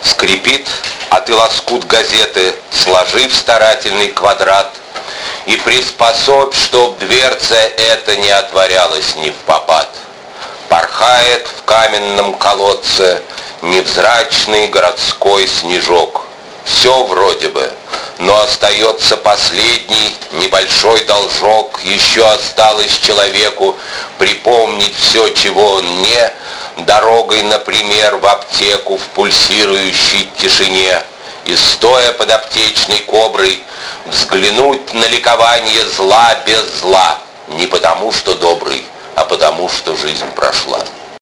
Скрипит, а ты лоскут газеты сложи в старательный квадрат и приспособь, чтоб дверца эта не отворялась ни впопад. Порхает в каменном колодце невзрачный городской снежок. Все вроде бы, но остается последний небольшой должок. Еще осталось человеку припомнить все, чего он не, дорогой, например, в аптеку в пульсирующей тишине, и, стоя под аптечной коброй, взглянуть на ликование зла без зла, не потому что добрый, а потому что жизнь прошла.